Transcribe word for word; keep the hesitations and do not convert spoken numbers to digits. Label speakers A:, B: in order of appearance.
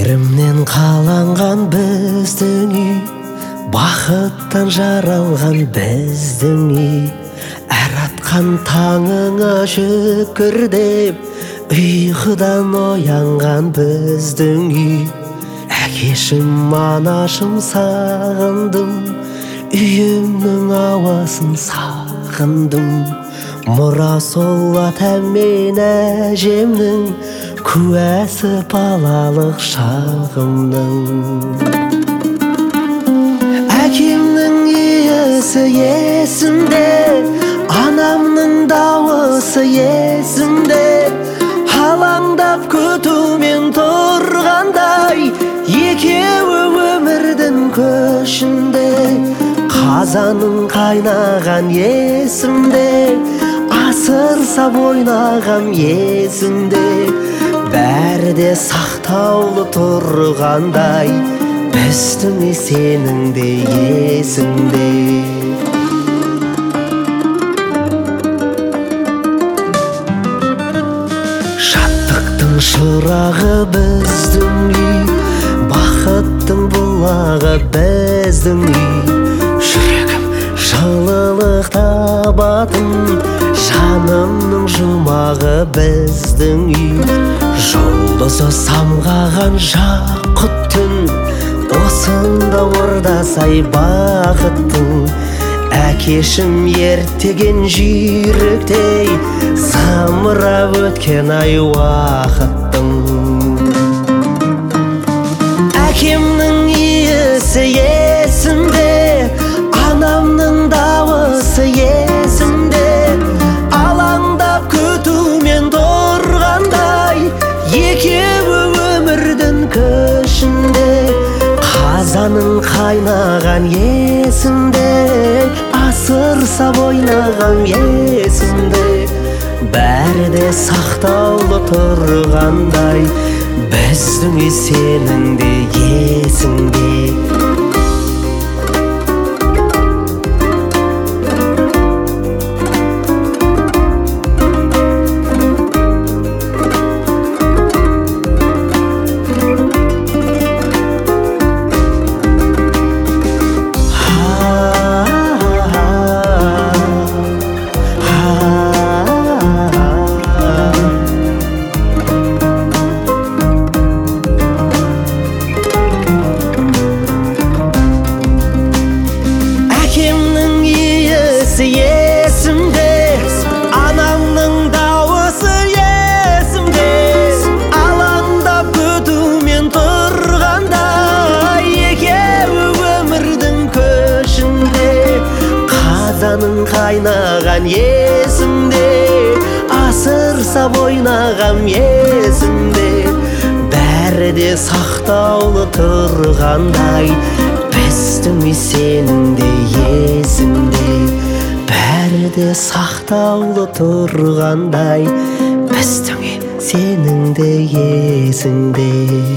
A: мейірімнен қаланған біздің үй, бақыттан жаралған біздің үй. Әр атқан таңыңа шүкір деп, ұйқыдан оянған біздің үй. Әкешім, анашым сағындым, үйімнің ауасын сағындым. Мұра сол атам мен әжемнің, куәсі балалық шағымның. Әкемнің иісі есімде, анамның дауысы есімде. Алаңдап күтумен тұрғандай, екеуі өмірдің көшінде. Қазаның қайнаған есімде, асырсап ойнағам есімде. Бәрі де сақтаулы тұрғандай, біздің сенің де есіңде. Шаттықтың шырағы біздің үй, бақыттың бұлағы біздің үй. Жүрегім жылылық табатын, жанымның жұмағы біздің үй. Жұлдызы самғаған жақұт түн, осында ордасай бақыттың. Әкешім ертеген жүйріктей, самырап өткен ай уақыттың. Әкемнің иісі есімде, анамның дауысы есімде. Алаңдап күтумен тұрғандай, екеуі өмірдің көшінде. Қазаның қайнаған есімде, асырсап ойнағам есімде. Бәрі де сақтаулы тұрғандай, біздің сенің де есіңде. Есімде, анамның дауысы есімде. Алаңдап күтумен тұрғанда, екеуі өмірдің көшінде. Қазаның қайнаған есімде, асырсап ойнағам есімде. Бәрі де сақтаулы тұрғандай, біздің сенің де есіңде. Бәрі де сақтаулы тұрғандай, біздің сенің де есіңде.